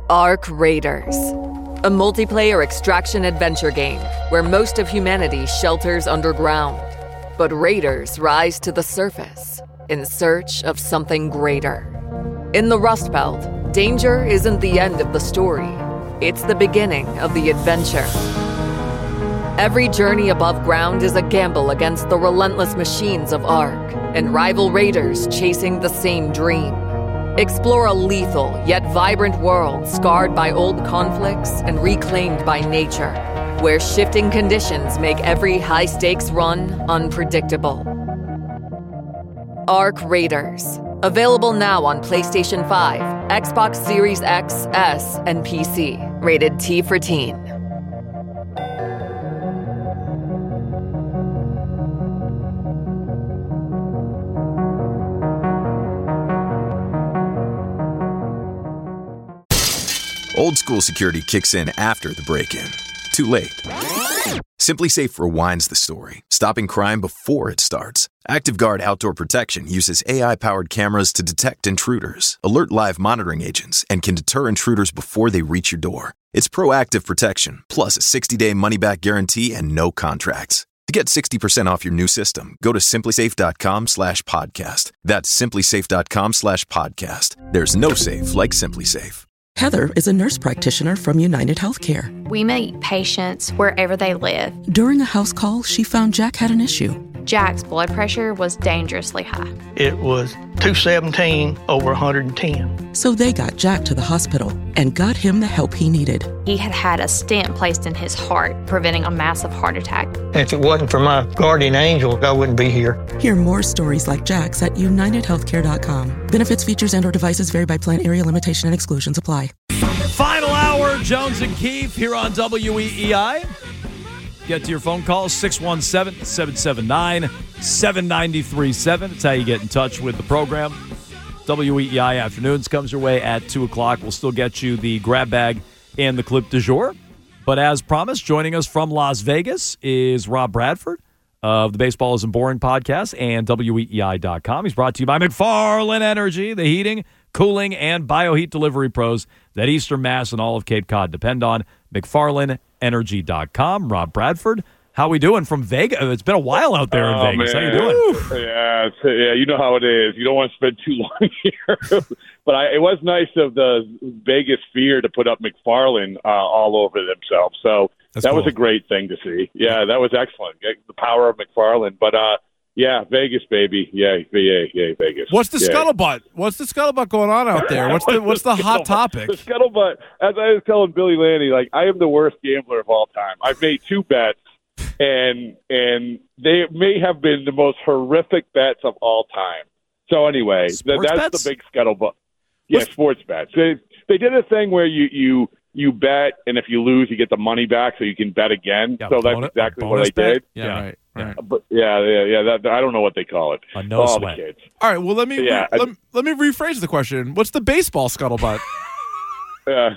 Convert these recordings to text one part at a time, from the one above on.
Ark Raiders, a multiplayer extraction adventure game where most of humanity shelters underground, but raiders rise to the surface in search of something greater. In the Rust Belt, danger isn't the end of the story. It's the beginning of the adventure. Every journey above ground is a gamble against the relentless machines of Ark and rival raiders chasing the same dream. Explore a lethal yet vibrant world scarred by old conflicts and reclaimed by nature, where shifting conditions make every high-stakes run unpredictable. Ark Raiders. Available now on PlayStation 5, Xbox Series X, S, and PC. Rated T for Teen. Old school security kicks in after the break-in. Too late. SimpliSafe rewinds the story, stopping crime before it starts. ActiveGuard Outdoor Protection uses AI-powered cameras to detect intruders, alert live monitoring agents, and can deter intruders before they reach your door. It's proactive protection, plus a 60-day money-back guarantee and no contracts. To get 60% off your new system, go to simplisafe.com/podcast. That's simplisafe.com/podcast. There's no safe like SimpliSafe. Heather is a nurse practitioner from United Healthcare. We meet patients wherever they live. During a house call, she found Jack had an issue. Jack's blood pressure was dangerously high. It was 217 over 110. So they got Jack to the hospital and got him the help he needed. He had had a stent placed in his heart, preventing a massive heart attack. If it wasn't for my guardian angel, I wouldn't be here. Hear more stories like Jack's at UnitedHealthcare.com. Benefits, features, and/or devices vary by plan, area, limitation, and exclusions apply. Final hour, Jones and Keefe here on WEEI. Get to your phone calls, 617-779-7937. It's how you get in touch with the program. WEEI Afternoons comes your way at 2 o'clock. We'll still get you the grab bag and the clip du jour. But as promised, joining us from Las Vegas is Rob Bradford of the Baseball Isn't Boring podcast and WEEI.com. He's brought to you by McFarland Energy, the heating, cooling, and bioheat delivery pros that Eastern Mass and all of Cape Cod depend on. McFarlandEnergy.com. Rob Bradford, how we doing from Vegas? It's been a while out there in Vegas. Man. How you doing? Yeah, you know how it is. You don't want to spend too long here. But it was nice of the Vegas Sphere to put up McFarland all over themselves. So that was a great thing to see. Yeah, that was excellent. The power of McFarland. But, yeah, Vegas, baby. Yay, Vegas. What's the scuttlebutt? What's the scuttlebutt going on out there? What's the hot topic? The scuttlebutt, as I was telling Billy Lanny, like, I am the worst gambler of all time. I've made 2 bets, and they may have been the most horrific bets of all time. So anyway, that's the big scuttlebutt. Yeah, sports bets. They did a thing where you bet, and if you lose, you get the money back, so you can bet again. So that's exactly what I did. Yeah, right. But that, I don't know what they call it. No sweat. The kids. All right. Well, let me rephrase the question. What's the baseball scuttlebutt? I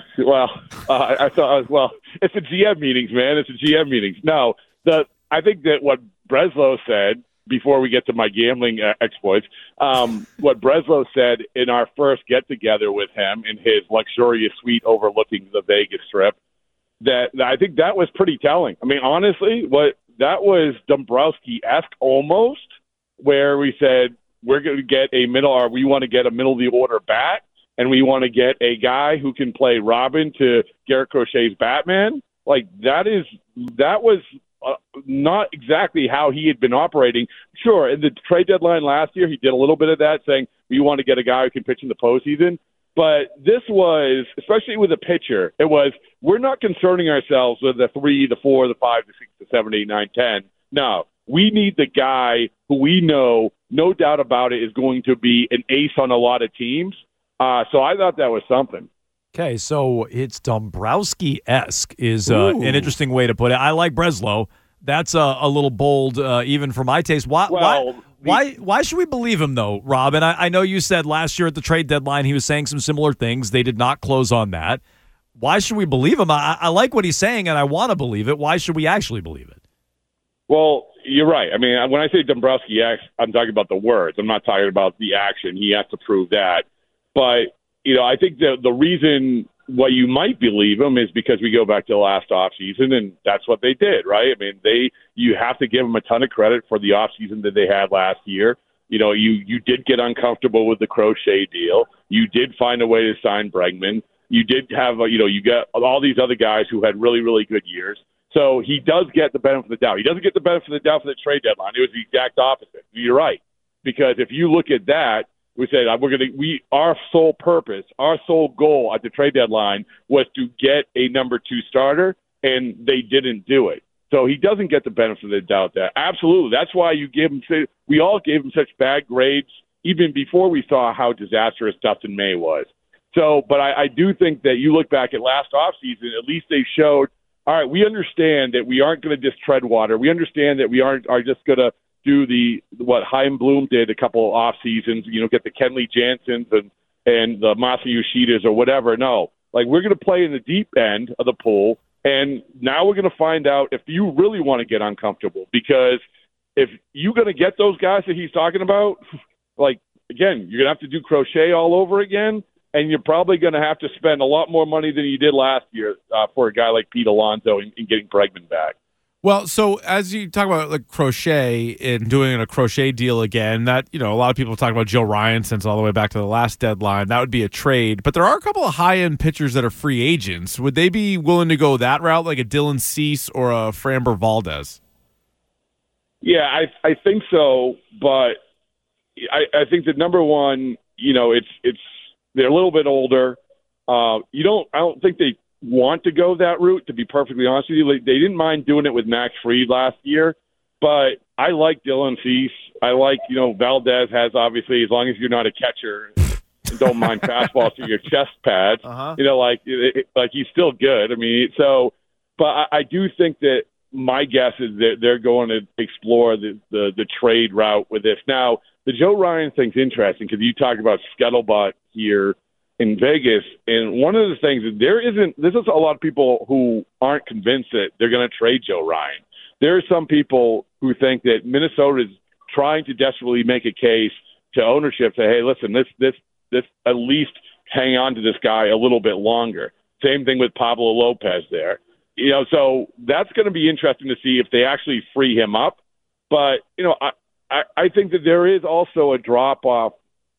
thought it's the GM meetings, man. It's the GM meetings. No, I think that what Breslow said before we get to my gambling exploits, what Breslow said in our first get together with him in his luxurious suite overlooking the Vegas Strip, that I think that was pretty telling. I mean, honestly, that was Dombrowski-esque almost, where we said we're going to get we want to get a middle of the order bat, and we want to get a guy who can play Robin to Garrett Crochet's Batman. Like that was not exactly how he had been operating. Sure, in the trade deadline last year, he did a little bit of that, saying we want to get a guy who can pitch in the postseason. But this was, especially with a pitcher, we're not concerning ourselves with the 3, the 4, the 5, the 6, the 7, 8, 9, 10. No, we need the guy who we know, no doubt about it, is going to be an ace on a lot of teams. So I thought that was something. Okay, so it's Dombrowski-esque is an interesting way to put it. I like Breslow. That's a little bold, even for my taste. Why should we believe him, though, Rob? And I know you said last year at the trade deadline he was saying some similar things. They did not close on that. Why should we believe him? I like what he's saying, and I want to believe it. Why should we actually believe it? Well, you're right. I mean, when I say Dombrowski, I'm talking about the words. I'm not talking about the action. He has to prove that. But, I think the reason what you might believe them is because we go back to the last offseason, and that's what they did, right? I mean, you have to give them a ton of credit for the offseason that they had last year. You know, you did get uncomfortable with the Crochet deal. You did find a way to sign Bregman. You did have, you got all these other guys who had really, really good years. So he does get the benefit of the doubt. He doesn't get the benefit of the doubt for the trade deadline. It was the exact opposite. You're right. Because if you look at that, we said our sole purpose, our sole goal at the trade deadline was to get a number 2 starter, and they didn't do it. So he doesn't get the benefit of the doubt there. Absolutely. That's why we all gave him such bad grades even before we saw how disastrous Dustin May was. So, but I do think that you look back at last offseason, at least they showed, all right, we understand that we aren't going to just tread water. We understand that we are just going to do what Chaim Bloom did a couple of off seasons, get the Kenley Jansens and the Masa Yoshidas or whatever. No, like we're going to play in the deep end of the pool, and now we're going to find out if you really want to get uncomfortable, because if you're going to get those guys that he's talking about, like, again, you're going to have to do Crochet all over again, and you're probably going to have to spend a lot more money than you did last year for a guy like Pete Alonso in getting Bregman back. Well, so as you talk about like Crochet and doing a Crochet deal again, that, a lot of people talk about Joe Ryan since all the way back to the last deadline. That would be a trade. But there are a couple of high-end pitchers that are free agents. Would they be willing to go that route, like a Dylan Cease or a Framber Valdez? Yeah, I think so. But I think that number one, it's they're a little bit older. I don't think they want to go that route, to be perfectly honest with you. They didn't mind doing it with Max Fried last year, but I like Dylan Cease. I like, Valdez has, obviously, as long as you're not a catcher, don't mind fastballs through your chest pads, like he's still good. I mean, but I do think that my guess is that they're going to explore the trade route with this. Now, the Joe Ryan thing's interesting because you talk about scuttlebutt here in Vegas, and one of the things is there's a lot of people who aren't convinced that they're going to trade Joe Ryan. There are some people who think that Minnesota is trying to desperately make a case to ownership, say, hey, listen, this at least hang on to this guy a little bit longer. Same thing with Pablo Lopez there. So that's going to be interesting to see if they actually free him up. But, I think that there is also a drop-off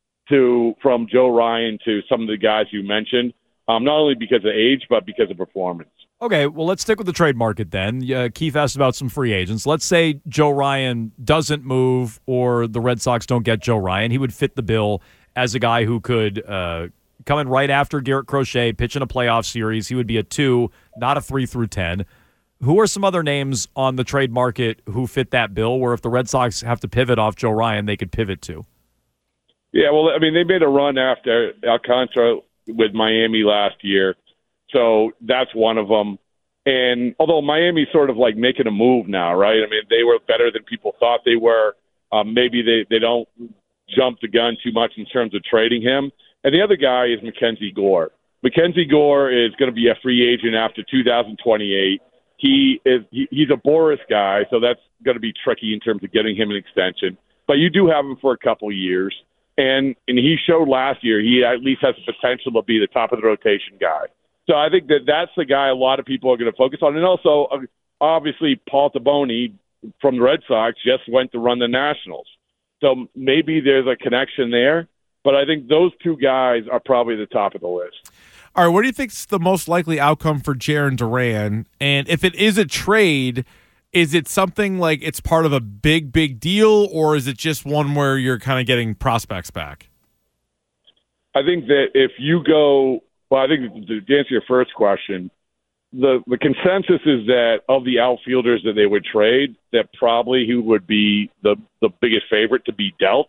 from Joe Ryan to some of the guys you mentioned, not only because of age, but because of performance. Okay, well, let's stick with the trade market then. Keith asked about some free agents. Let's say Joe Ryan doesn't move or the Red Sox don't get Joe Ryan. He would fit the bill as a guy who could come in right after Garrett Crochet, pitch in a playoff series. He would be a 2, not a 3 through 10. Who are some other names on the trade market who fit that bill where if the Red Sox have to pivot off Joe Ryan, they could pivot to? Yeah, well, I mean, they made a run after Alcantara with Miami last year, so that's one of them. And although Miami's sort of like making a move now, right? I mean, they were better than people thought they were. Maybe they don't jump the gun too much in terms of trading him. And the other guy is Mackenzie Gore. Mackenzie Gore is going to be a free agent after 2028. He's a Boris guy, so that's going to be tricky in terms of getting him an extension. But you do have him for a couple years. And he showed last year he at least has the potential to be the top of the rotation guy. So I think that's the guy a lot of people are going to focus on. And also, obviously, Paul Taboni from the Red Sox just went to run the Nationals. So maybe there's a connection there. But I think those two guys are probably the top of the list. All right, what do you think is the most likely outcome for Jarren Duran? And if it is a trade, is it something like it's part of a big, big deal, or is it just one where you're kind of getting prospects back? I think that if you go – well, I think to answer your first question, the consensus is that of the outfielders that they would trade, that probably who would be the biggest favorite to be dealt.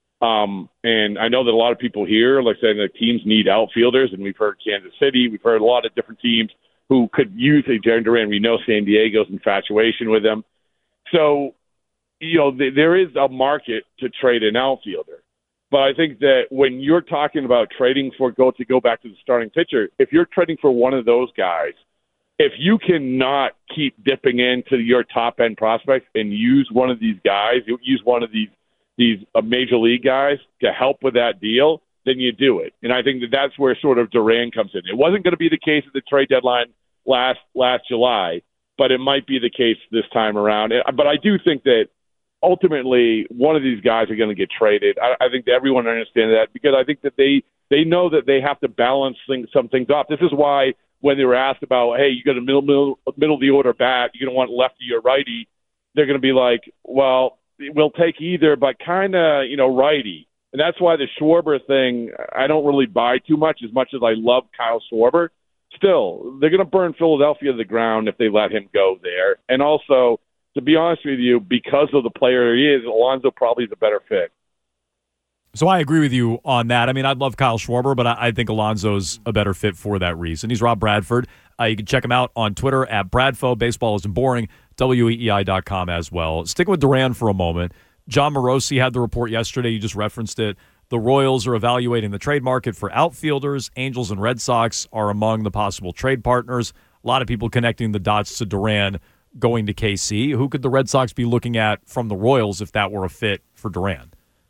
And I know that a lot of people here, like saying that teams need outfielders, and we've heard Kansas City, we've heard a lot of different teams who could use a Jarren Duran. We know San Diego's infatuation with him. So, there is a market to trade an outfielder. But I think that when you're talking about trading to go back to the starting pitcher, if you're trading for one of those guys, if you cannot keep dipping into your top-end prospects and use one of these guys, use one of these major league guys to help with that deal, then you do it. And I think that that's where sort of Duran comes in. It wasn't going to be the case at the trade deadline last July, but it might be the case this time around. But I do think that ultimately one of these guys are going to get traded. I think that everyone understands that, because I think that they know that they have to balance some things off. This is why when they were asked about, hey, you got a middle of the order bat, you're going to want lefty or righty, they're going to be like, well, we'll take either, but kind of, righty. And that's why the Schwarber thing, I don't really buy too much as I love Kyle Schwarber. Still, they're going to burn Philadelphia to the ground if they let him go there. And also, to be honest with you, because of the player he is, Alonso probably is a better fit. So I agree with you on that. I mean, I'd love Kyle Schwarber, but I think Alonso's a better fit for that reason. He's Rob Bradford. You can check him out on Twitter at Bradfo. Baseball isn't boring. WEEI.com as well. Sticking with Duran for a moment. John Morosi had the report yesterday. You just referenced it. The Royals are evaluating the trade market for outfielders. Angels and Red Sox are among the possible trade partners. A lot of people connecting the dots to Duran going to KC. Who could the Red Sox be looking at from the Royals if that were a fit for Duran?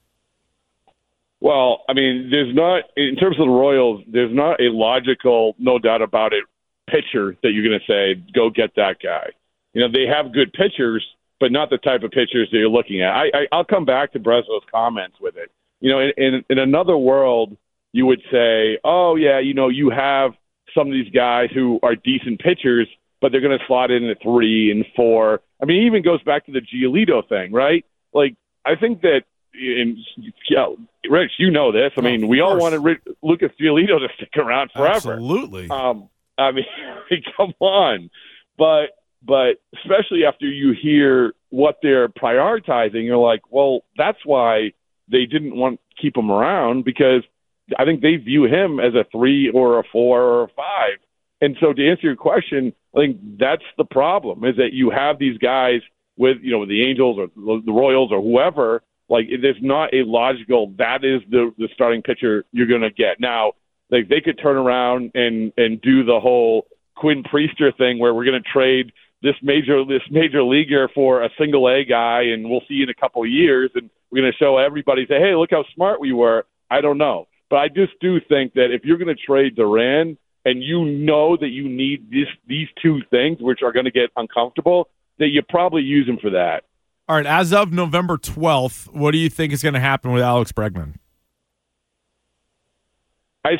Well, I mean, there's not, in terms of the Royals, there's not a logical, no doubt about it, pitcher that you're going to say, go get that guy. They have good pitchers, but not the type of pitchers that you're looking at. I'll come back to Breslow's comments with it. In another world, you would say, oh, yeah, you have some of these guys who are decent pitchers, but they're going to slot in at 3 and 4. I mean, it even goes back to the Giolito thing, right? Like, I think that, Rich, you know this. I mean, we all wanted Lucas Giolito to stick around forever. Absolutely. I mean, come on. But especially after you hear what they're prioritizing, you're like, well, that's why they didn't want to keep him around, because I think they view him as a 3 or a 4 or a 5. And so to answer your question, I think that's the problem, is that you have these guys with the Angels or the Royals or whoever. Like, there's not a logical, that is the starting pitcher you're going to get. Now, like, they could turn around and do the whole Quinn Priester thing where we're going to trade this major leaguer for a single A guy, and we'll see in a couple of years, and we're going to show everybody, say, hey, look how smart we were. I don't know. But I just do think that if you're going to trade Duran and you know that you need these two things, which are going to get uncomfortable, that you probably use him for that. All right, as of November 12th, what do you think is going to happen with Alex Bregman? I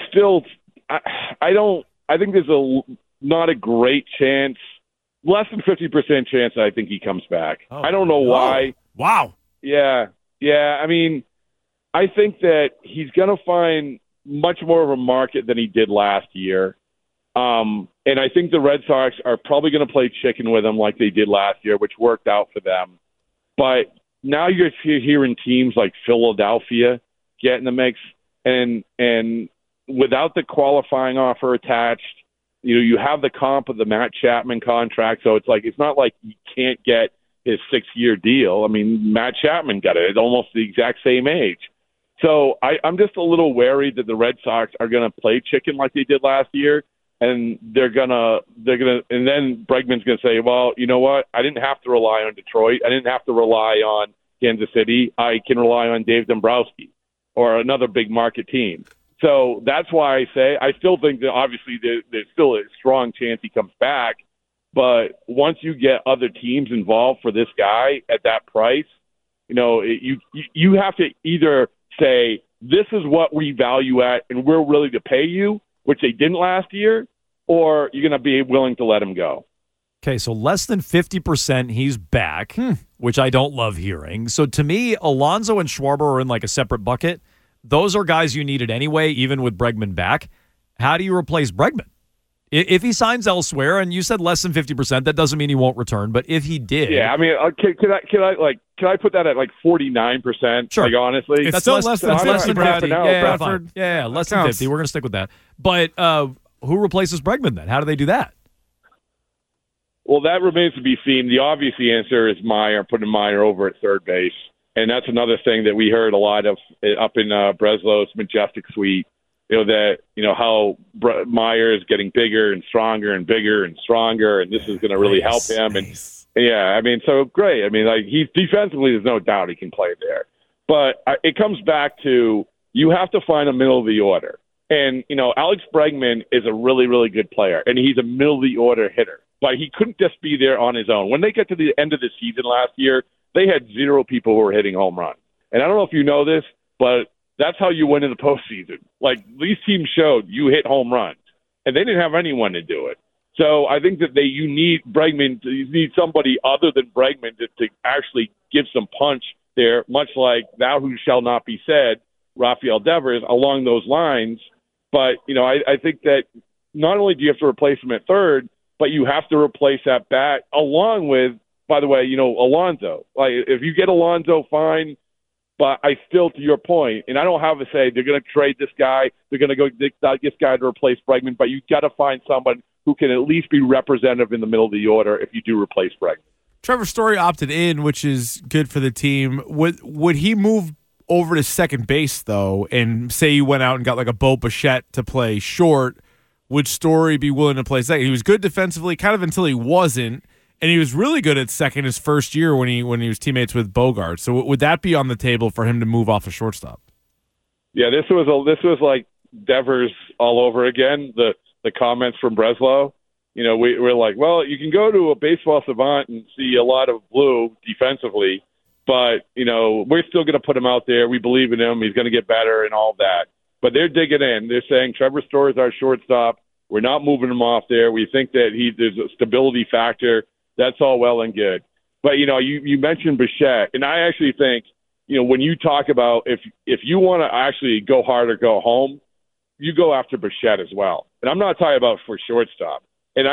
think there's not a great chance, less than 50% chance that I think he comes back. Oh, I don't know why. Wow. Yeah. I mean, I think that he's going to find much more of a market than he did last year. And I think the Red Sox are probably going to play chicken with him like they did last year, which worked out for them. But now you're hearing teams like Philadelphia get in the mix, and without the qualifying offer attached, you have the comp of the Matt Chapman contract, so it's not like you can't get his 6-year deal. I mean, Matt Chapman got it at almost the exact same age. So I'm just a little wary that the Red Sox are going to play chicken like they did last year. And they're gonna, and then Bregman's gonna say, well, you know what? I didn't have to rely on Detroit. I didn't have to rely on Kansas City. I can rely on Dave Dombrowski or another big market team. So that's why I say I still think that obviously there's still a strong chance he comes back. But once you get other teams involved for this guy at that price, you have to either say this is what we value at and we're willing to pay you, which they didn't last year, or you're going to be willing to let him go. Okay, so less than 50% he's back, which I don't love hearing. So to me, Alonso and Schwarber are in like a separate bucket. Those are guys you needed anyway, even with Bregman back. How do you replace Bregman? If he signs elsewhere, and you said less than 50%, that doesn't mean he won't return. But if he did, yeah, I mean, can I put that at like 49%? Sure. Like, honestly, it's still less than 50. Bradford. Yeah, less than 50. We're going to stick with that. But who replaces Bregman then? How do they do that? Well, that remains to be seen. The obvious answer is Meyer, putting Meyer over at third base, and that's another thing that we heard a lot of up in Breslow's Majestic Suite. How Meyer is getting bigger and stronger and bigger and stronger, and this is going to really help him. And yeah, I mean, so great. I mean, like, he's defensively, there's no doubt he can play there. But it comes back to you have to find a middle of the order. And, Alex Bregman is a really, really good player, and he's a middle of the order hitter. But he couldn't just be there on his own. When they get to the end of the season last year, they had 0 people who were hitting home runs. And I don't know if you know this, but that's how you win in the postseason. Like, these teams showed you hit home runs, and they didn't have anyone to do it. So I think that you need Bregman. You need somebody other than Bregman to actually give some punch there, much like thou who shall not be said, Rafael Devers, along those lines. But, I think that not only do you have to replace him at third, but you have to replace that bat along with, by the way, Alonso. Like, if you get Alonso, fine. But I still, to your point, and I don't have to say they're going to trade this guy, they're going to go get this guy to replace Bregman, but you got to find someone who can at least be representative in the middle of the order if you do replace Bregman. Trevor Story opted in, which is good for the team. Would he move over to second base, though, and say you went out and got like a Bo Bichette to play short? Would Story be willing to play second? He was good defensively, kind of until he wasn't, and he was really good at second his first year when he was teammates with Bogart. So would that be on the table for him to move off a shortstop? Yeah, this was like Devers all over again. The comments from Breslow. We're like, well, you can go to a baseball savant and see a lot of blue defensively, but, we're still going to put him out there. We believe in him. He's going to get better and all that. But they're digging in. They're saying Trevor Story is our shortstop. We're not moving him off there. We think that there's a stability factor. That's all well and good. But, you mentioned Bichette, and I actually think, when you talk about if you want to actually go hard or go home, you go after Bichette as well. And I'm not talking about for shortstop. And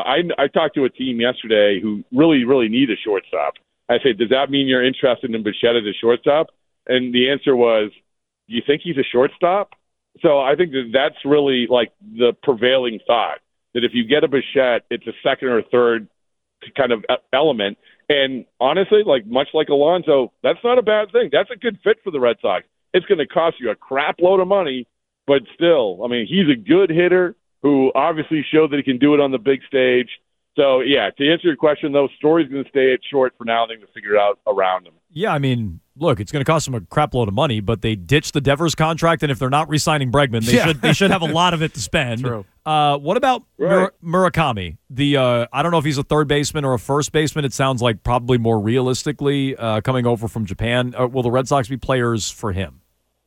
I talked to a team yesterday who really, really need a shortstop. I said, does that mean you're interested in Bichette as a shortstop? And the answer was, do you think he's a shortstop? So I think that's really like the prevailing thought, that if you get a Bichette, it's a second or third kind of element. And honestly, like much like Alonso, that's not a bad thing. That's a good fit for the Red Sox. It's going to cost you a crap load of money, but still, I mean, he's a good hitter who obviously showed that he can do it on the big stage. So, yeah, to answer your question, though, Story's going to stay at short for now. They're going to figure it out around him. Yeah, I mean, look, it's going to cost them a crap load of money, but they ditched the Devers contract, and if they're not re-signing Bregman, they should have a lot of it to spend. True. What about Murakami? I don't know if he's a third baseman or a first baseman. It sounds like probably more realistically coming over from Japan. Will the Red Sox be players for him?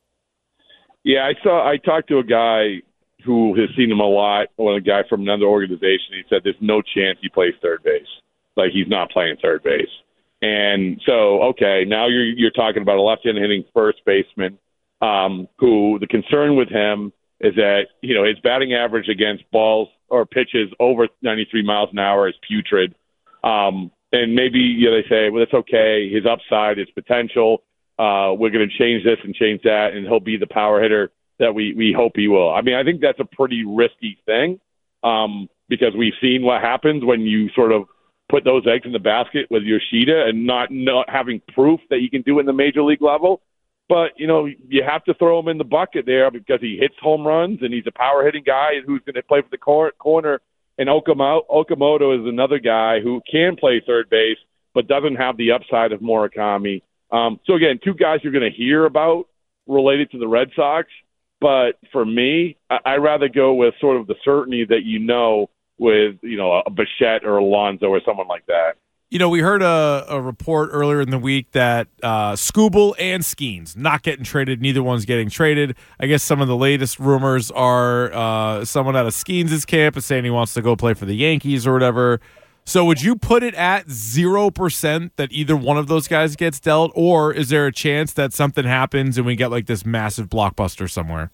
Yeah, I talked to a guy who has seen him a lot, a guy from another organization. He said there's no chance he plays third base. Like, he's not playing third base. And so, okay, now you're talking about a left-handed hitting first baseman who the concern with him is that, his batting average against balls or pitches over 93 miles an hour is putrid. And maybe they say, well, it's okay. His upside, his potential, we're going to change this and change that, and he'll be the power hitter that we hope he will. I mean, I think that's a pretty risky thing because we've seen what happens when you sort of put those eggs in the basket with Yoshida and not having proof that he can do it in the major league level. But, you have to throw him in the bucket there because he hits home runs and he's a power hitting guy who's going to play for the corner. And Okamoto is another guy who can play third base but doesn't have the upside of Murakami. So, again, two guys you're going to hear about related to the Red Sox. But for me, I'd rather go with sort of the certainty that with, a Bichette or Alonso or someone like that. We heard a report earlier in the week that Skubal and Skeens not getting traded. Neither one's getting traded. I guess some of the latest rumors are someone out of Skeens' camp is saying he wants to go play for the Yankees or whatever. So would you put it at 0% that either one of those guys gets dealt, or is there a chance that something happens and we get like this massive blockbuster somewhere?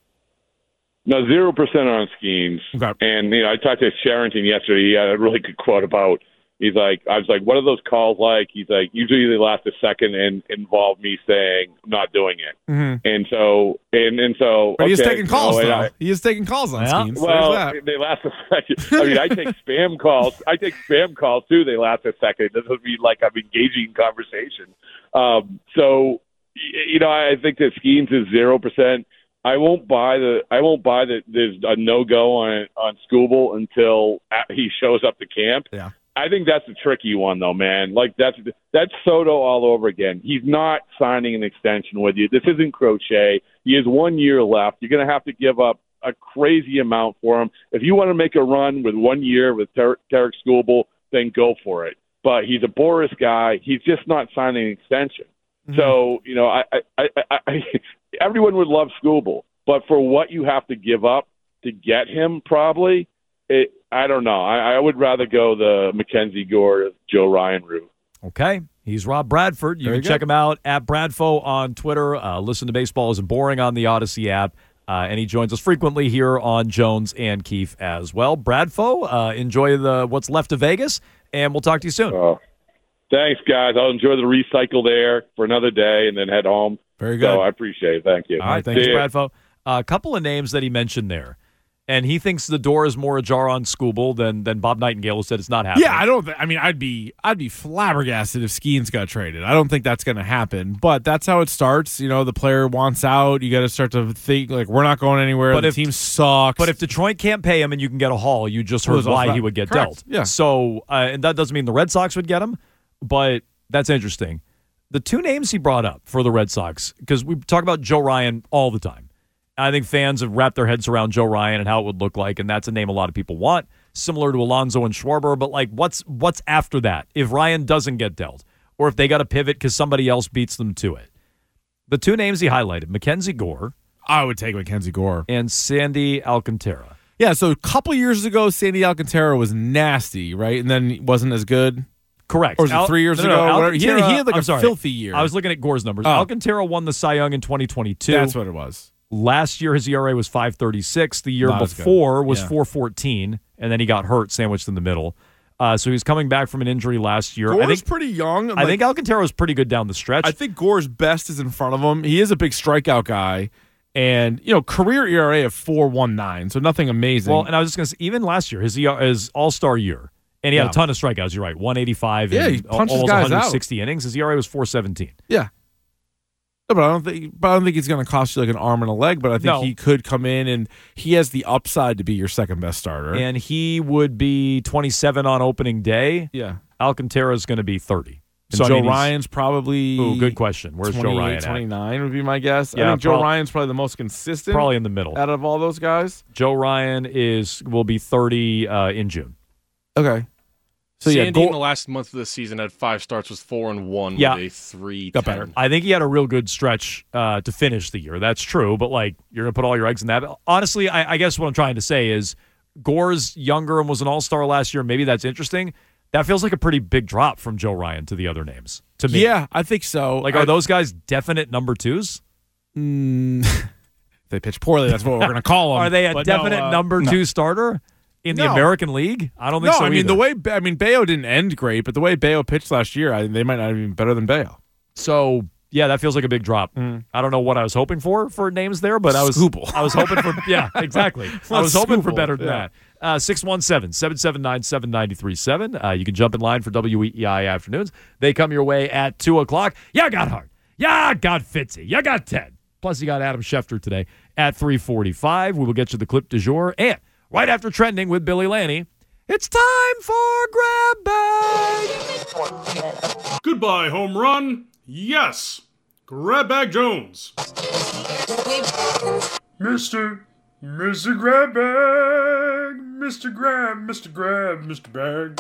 No, 0% on Skeens. Okay. And, I talked to Sherrington yesterday. He had a really good quote about, I was like, what are those calls like? He's like, usually they last a second and involve me saying, I'm not doing it. Mm-hmm. And so, but he's taking calls, though. He is taking calls on Skeens. Well, they last a second. I mean, I take spam calls. Too. They last a second. It doesn't mean like I'm engaging in conversation. So, I think that Skeens is 0%. I won't buy that there's a no-go on Skubal until he shows up to camp. Yeah. I think that's a tricky one, though, man. Like, that's Soto all over again. He's not signing an extension with you. This isn't Crochet. He has 1 year left. You're going to have to give up a crazy amount for him. If you want to make a run with 1 year with Tarek Skubal, then go for it. But he's a Boris guy. He's just not signing an extension. Mm-hmm. So, I everyone would love Skubal, but for what you have to give up to get him, probably, I don't know. I would rather go the Mackenzie Gore, Joe Ryan route. Okay. He's Rob Bradford. You can check him out at Bradfo on Twitter. Listen to Baseball Isn't Boring on the Odyssey app. And he joins us frequently here on Jones and Keefe as well. Bradfo, enjoy what's left of Vegas, and we'll talk to you soon. Thanks, guys. I'll enjoy the recycle there for another day and then head home. Very good. So I appreciate it. Thank you. All right, thanks, Bradfo. A couple of names that he mentioned there. And he thinks the door is more ajar on Skubal than Bob Nightingale, who said it's not happening. Yeah, I'd be flabbergasted if Skeens got traded. I don't think that's going to happen. But that's how it starts. The player wants out. You got to start to think like we're not going anywhere. But the team sucks. But if Detroit can't pay him and you can get a haul, you just heard why he would get dealt. Yeah. So and that doesn't mean the Red Sox would get him, but that's interesting. The two names he brought up for the Red Sox, because we talk about Joe Ryan all the time. I think fans have wrapped their heads around Joe Ryan and how it would look like, and that's a name a lot of people want, similar to Alonso and Schwarber. But what's after that if Ryan doesn't get dealt, or if they got to pivot because somebody else beats them to it? The two names he highlighted: Mackenzie Gore. I would take Mackenzie Gore and Sandy Alcantara. Yeah, so a couple years ago, Sandy Alcantara was nasty, right, and then wasn't as good. Correct. Or was it 3 years ago? He had like a filthy year. I was looking at Gore's numbers. Alcantara won the Cy Young in 2022. That's what it was. Last year, his ERA was 5.36. The year before was 4.14, and then he got hurt, sandwiched in the middle. So he was coming back from an injury last year. Gore's pretty young. I think Alcantara was pretty good down the stretch. I think Gore's best is in front of him. He is a big strikeout guy, and career ERA of 4.19, so nothing amazing. Well, and I was just going to say, even last year, his All-Star year, and he had a ton of strikeouts. You're right, 185 and he almost 160 innings. His ERA was 4.17. Yeah. No, but I don't think he's going to cost you like an arm and a leg. But I think he could come in and he has the upside to be your second best starter. And he would be 27 on opening day. Yeah, Alcantara is going to be 30. And so Joe Ryan's probably. Ooh, good question. Where's Joe Ryan at? 29 would be my guess. Yeah, I think Joe Ryan's probably the most consistent. Probably in the middle out of all those guys. Joe Ryan will be 30 in June. Okay. So Sandy in the last month of the season had 5 starts, was 4-1 with a 3.10. Got better. I think he had a real good stretch to finish the year. That's true, but you're going to put all your eggs in that. Honestly, I guess what I'm trying to say is Gore's younger and was an all-star last year. Maybe that's interesting. That feels like a pretty big drop from Joe Ryan to the other names to me. Yeah, I think so. Are those guys definite number twos? If they pitch poorly, that's what we're going to call them. Are they a definite number 2 starter? In the American League? I don't think so. No, I mean, either. Bayo didn't end great, but the way Bayo pitched last year, they might not even be better than Bayo. So, yeah, that feels like a big drop. I don't know what I was hoping for names there, but I was hoping for, yeah, exactly. I was hoping for better than that. 617-779-7937. You can jump in line for WEEI Afternoons. They come your way at 2 o'clock. You got Hart. You got Fitzy. You got Ted. Plus, you got Adam Schefter today at 3:45. We will get you the clip du jour. And right after Trending with Billy Lanny, it's time for Grab Bag. Goodbye, home run. Yes. Grab Bag Jones. Mr. Grab Bag. Mr. Bag.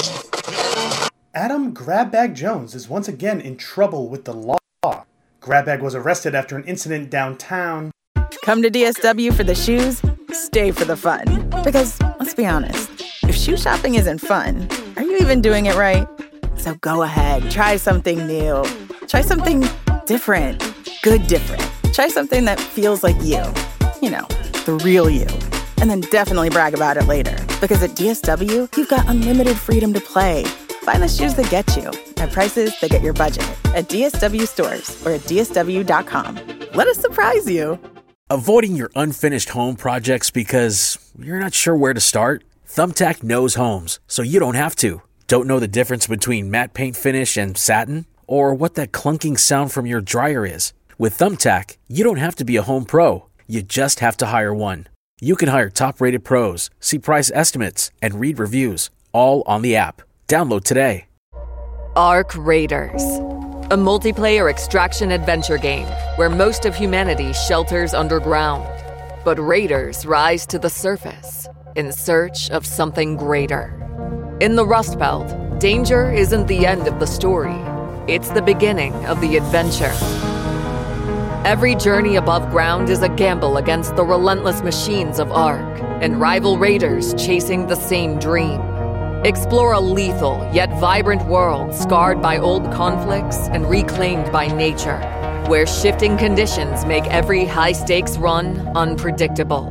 Adam Grab Bag Jones is once again in trouble with the law. Grab Bag was arrested after an incident downtown. Come to DSW for the shoes, stay for the fun. Because, let's be honest, if shoe shopping isn't fun, are you even doing it right? So go ahead, try something new. Try something different. Good different. Try something that feels like you. The real you. And then definitely brag about it later. Because at DSW, you've got unlimited freedom to play. Find the shoes that get you at prices that get your budget at DSW stores or at DSW.com. Let us surprise you. Avoiding your unfinished home projects because you're not sure where to start? Thumbtack knows homes, so you don't have to. Don't know the difference between matte paint finish and satin? Or what that clunking sound from your dryer is? With Thumbtack, you don't have to be a home pro. You just have to hire one. You can hire top-rated pros, see price estimates, and read reviews, all on the app. Download today. Arc Raiders. a multiplayer extraction adventure game where most of humanity shelters underground. But raiders rise to the surface in search of something greater. In the Rust Belt, danger isn't the end of the story. It's the beginning of the adventure. Every journey above ground is a gamble against the relentless machines of Ark and rival raiders chasing the same dream. Explore a lethal yet vibrant world scarred by old conflicts and reclaimed by nature, where shifting conditions make every high-stakes run unpredictable.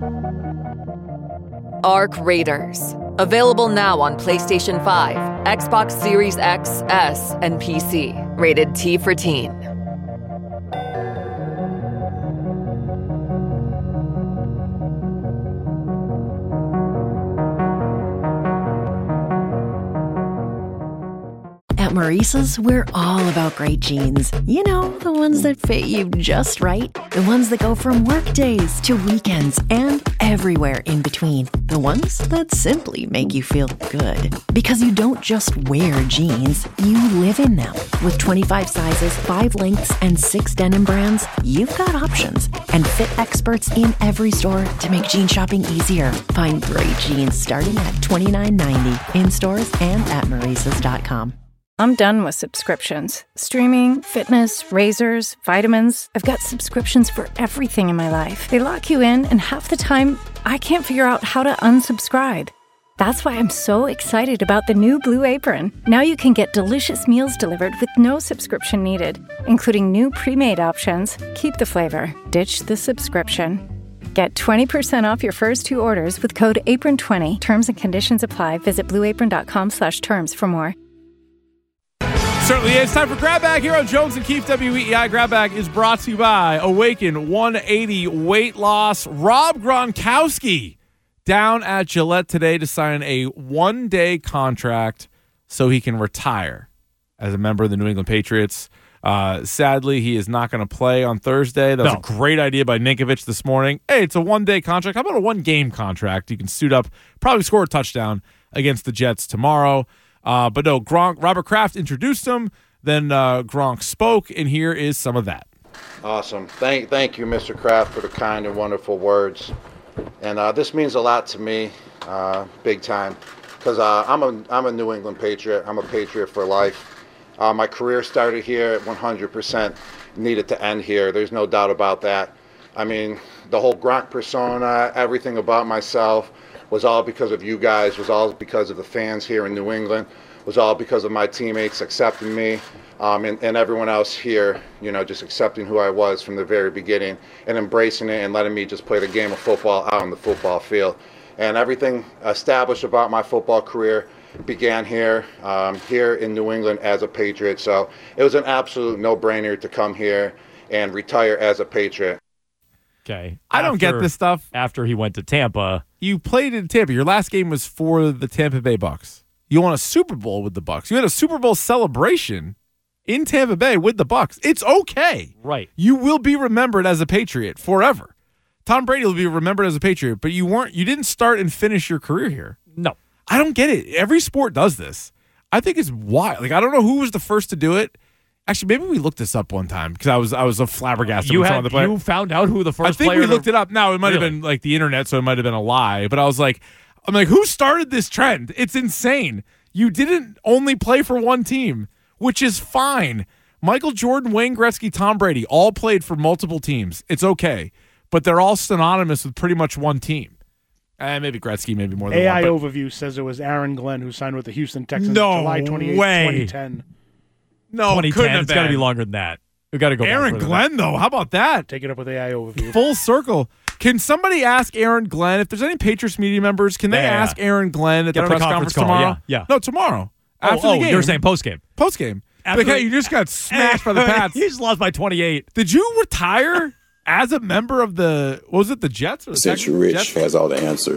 Ark Raiders. Available now on PlayStation 5, Xbox Series X, S, and PC. Rated T for Teen. At Maurice's, we're all about great jeans. You know, the ones that fit you just right. The ones that go from work days to weekends and everywhere in between. The ones that simply make you feel good. Because you don't just wear jeans, you live in them. With 25 sizes, 5 lengths, and 6 denim brands, you've got options. And fit experts in every store to make jean shopping easier. Find great jeans starting at $29.90 in stores and at Maurices.com. I'm done with subscriptions. Streaming, fitness, razors, vitamins. I've got subscriptions for everything in my life. They lock you in, and half the time, I can't figure out how to unsubscribe. That's why I'm so excited about the new Blue Apron. Now you can get delicious meals delivered with no subscription needed, including new pre-made options. Keep the flavor, ditch the subscription. Get 20% off your first 2 orders with code APRON20. Terms and conditions apply. Visit blueapron.com/terms for more. Certainly is. Time for Grab Bag here on Jones and Keefe WEEI. Grab Bag is brought to you by Awaken 180 Weight Loss. Rob Gronkowski down at Gillette today to sign a 1-day contract so he can retire as a member of the New England Patriots. Sadly, he is not going to play on Thursday. That was a great idea by Ninkovich this morning. Hey, it's a 1-day contract. How about a 1-game contract? You can suit up, probably score a touchdown against the Jets tomorrow. But no, Robert Kraft introduced him. Then Gronk spoke, and here is some of that. Awesome. Thank you, Mr. Kraft, for the kind and wonderful words. And this means a lot to me, big time, because I'm a New England Patriot. I'm a Patriot for life. My career started here at 100%. Needed to end here. There's no doubt about that. I mean, the whole Gronk persona, everything about myself, was all because of you guys, was all because of the fans here in New England, was all because of my teammates accepting me, and everyone else here, you know, just accepting who I was from the very beginning and embracing it and letting me just play the game of football out on the football field. And everything established about my football career began here, here in New England as a Patriot. So it was an absolute no-brainer to come here and retire as a Patriot. Okay. I don't get this stuff. After he went to Tampa. You played in Tampa. Your last game was for the Tampa Bay Bucks. You won a Super Bowl with the Bucks. You had a Super Bowl celebration in Tampa Bay with the Bucks. It's okay. Right. You will be remembered as a Patriot forever. Tom Brady will be remembered as a Patriot, but you didn't start and finish your career here. No. I don't get it. Every sport does this. I think it's wild. Like, I don't know who was the first to do it. Actually, maybe we looked this up one time because I was a flabbergasted. You found out who the first player? I think we looked it up. Now, it might have been like the internet, so it might have been a lie. But I'm like, who started this trend? It's insane. You didn't only play for one team, which is fine. Michael Jordan, Wayne Gretzky, Tom Brady all played for multiple teams. It's okay. But they're all synonymous with pretty much one team. Maybe Gretzky, maybe more than AI one. Overview says it was Aaron Glenn who signed with the Houston Texans July 28, 2010. No, 2010. It's got to be longer than that. We got to go. Aaron Glenn, though. How about that? Take it up with AI Overview. Full circle. Can somebody ask Aaron Glenn if there's any Patriots media members? Can they ask Aaron Glenn at the press conference tomorrow? Yeah. No, tomorrow. After the game. You're saying post game. Post game. Like, hey, you just got smashed by the Pats. You just lost by 28. Did you retire as a member of the? What was it? The Jets or the Since Texans? Rich Jets? has all the answers.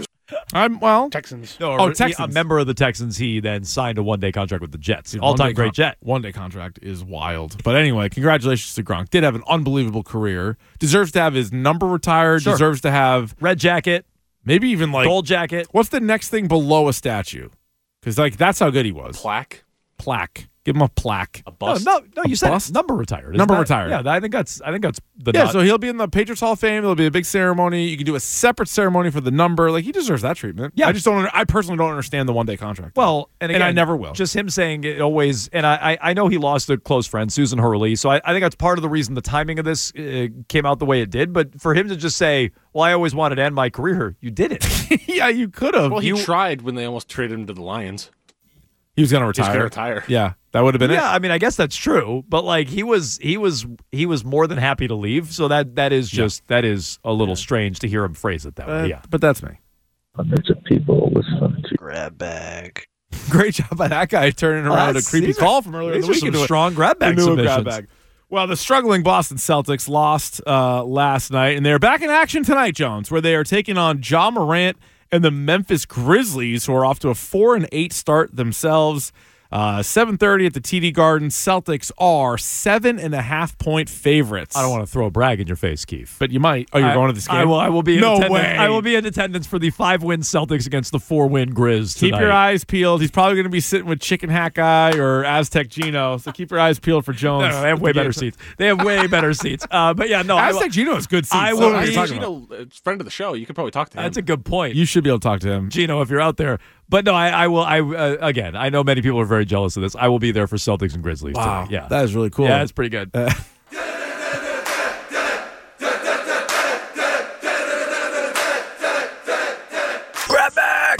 Texans. No, Texans. A member of the Texans. He then signed a 1-day contract with the Jets. All-time great Jet. 1-day contract is wild. But anyway, congratulations to Gronk. Did have an unbelievable career. Deserves to have his number retired. Sure. Deserves to have red jacket. Maybe even like gold jacket. What's the next thing below a statue? Because like that's how good he was. Plaque. Give him a plaque. A bust? No, you said bust? number retired. Isn't Number that- retired. Yeah, I think that's the Yeah, so he'll be in the Patriots Hall of Fame. There'll be a big ceremony. You can do a separate ceremony for the number. Like, he deserves that treatment. Yeah. I personally don't understand the one-day contract. Well, and again, I never will. Just him saying it always, and I know he lost a close friend, Susan Hurley, so I think that's part of the reason the timing of this came out the way it did. But for him to just say, well, I always wanted to end my career here, you did it. Yeah, you could have. Well, he tried when they almost traded him to the Lions. He was going to retire. He's going to retire. Yeah, that would have been it. Yeah, I mean, I guess that's true, but like he was more than happy to leave. So that is a little strange to hear him phrase it that way. Yeah, but that's me. Hundreds of people listening to Grab Bag. Great job by that guy turning around a creepy call from earlier in the week some into strong grab bag submissions. Well, the struggling Boston Celtics lost last night, and they're back in action tonight, Jones, where they are taking on Ja Morant and the Memphis Grizzlies, who are off to a 4-8 start themselves. 7:30 at the TD Garden. Celtics are 7.5-point favorites. I don't want to throw a brag in your face, Keith, but you might. Oh, you're going to this game? I will be. In no attendance. way. I will be in attendance for the 5-win Celtics against the 4-win Grizz tonight. Keep your eyes peeled. He's probably going to be sitting with Chicken Hat Guy or Aztec Gino. So keep your eyes peeled for Jones. No, they have way better seats. They have way better seats. But yeah, no. Aztec Gino has good seats. I will be. Gino, friend of the show. You could probably talk to him. That's a good point. You should be able to talk to him, Gino, if you're out there. But no, I will. Again, I know many people are very jealous of this. I will be there for Celtics and Grizzlies. Wow, tonight. Yeah, that is really cool. Yeah, it's pretty good. Grab bag.